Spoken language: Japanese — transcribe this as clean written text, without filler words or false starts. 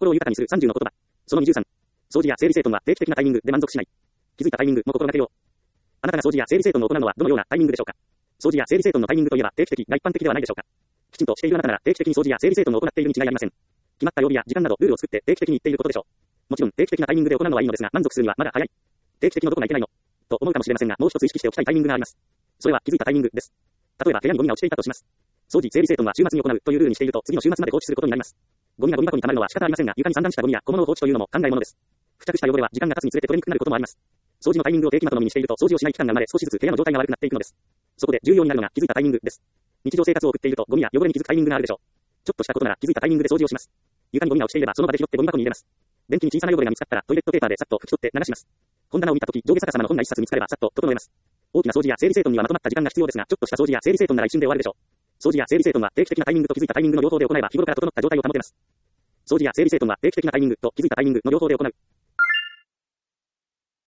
心を豊かにする30の言葉。その23。掃除や整理整頓は定期的なタイミングで満足しない。気づいたタイミングも心がけよう。あなたが掃除や整理整頓を行うのはどのようなタイミングでしょうか。掃除や整理整頓のタイミングといえば定期的が一般的ではないでしょうか。きちんとしているあなたなら定期的に掃除や整理整頓を行っているに違いありません。決まった曜日や時間などルールを作って定期的に行っていることでしょう。もちろん定期的なタイミングで行うのはいいのですが、満足するにはまだ早い。定期的のどこがいけないのと思うかもしれませんが、もう一つ意識しておきたいタイミングがあります。それは気づいたタイミングです。例えば部屋にゴミが落ちていたとします。掃除整理整頓は週末に行うというルールにしていると次の週末まで放置することになります。ゴミがゴミ箱に溜まるのは仕方ありませんが、床に散乱したゴミや小物を放置というのも考えものです。付着した汚れは時間が経つにつれて取れにくくなることもあります。掃除のタイミングを定期まとのみにしていると掃除をしない期間が生まれ、少しずつ部屋の状態が悪くなっていくのです。そこで重要になるのが気づいたタイミングです。日常生活を送っているとゴミや汚れに気づくタイミングがあるでしょう。ちょっとしたことなら気づいたタイミングで掃除をします。床にゴミが落ちていればその場で拾ってゴミ箱に入れます。便器に小さな汚れが見つかったらトイレットペーパーでさっと拭き取って流します。本棚を見たとき上下逆さまの本が一冊見つかればさっと整えます。大きな掃除や整理整頓にはまとまった時間が必要ですが、ちょっとした掃除や整理整頓なら一瞬で終わるでしょう。掃除や整理整頓は定期的なタイミングと気づいたタイミングの両方で行えば日頃から整った状態を保てます。掃除や整理整頓は定期的なタイミングと気づいたタイミングの両方で行う。